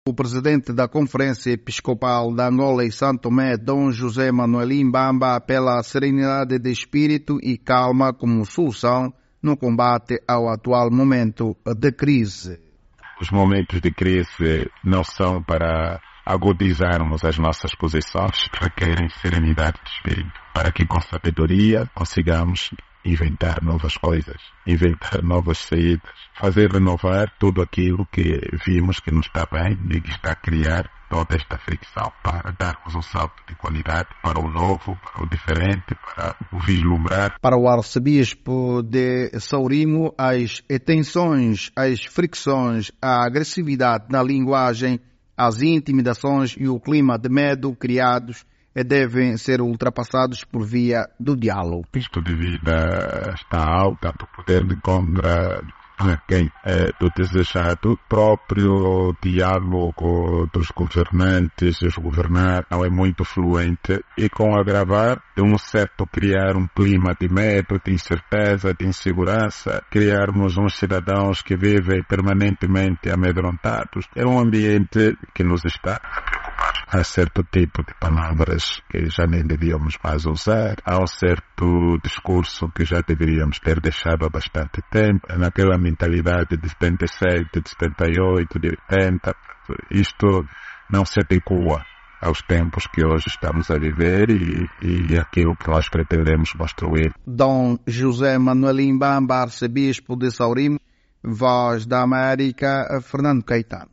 O presidente da Conferência Episcopal da Angola e São Tomé, Dom José Manuel Mbamba, apela à serenidade de espírito e calma como solução no combate ao atual momento de crise. Os momentos de crise não são para agudizarmos as nossas posições, requerem serenidade de espírito, para que com sabedoria consigamos inventar novas coisas, inventar novas saídas, fazer renovar tudo aquilo que vimos que não está bem e que está a criar toda esta fricção, para darmos um salto de qualidade para o novo, para o diferente, para o vislumbrar. Para o arcebispo de Saurimo, as tensões, as fricções, a agressividade na linguagem, as intimidações e o clima de medo criados devem ser ultrapassados por via do diálogo. O custo de vida está alto, o poder de compra do desejado, o próprio diálogo dos governantes e os governados não é muito fluente, e com o agravar de criar um clima de medo, de incerteza, de insegurança, criarmos uns cidadãos que vivem permanentemente amedrontados, é um ambiente que nos está a preocupar. Há certo tipo de palavras que já nem devíamos mais usar, há um certo discurso que já deveríamos ter deixado há bastante tempo, naquela mentalidade de 77, de 78, de 80, isto não se adequa aos tempos que hoje estamos a viver e aquilo que nós pretendemos construir. Dom José Manuel Mbamba, arcebispo de Saurimo, Voz da América, Fernando Caetano.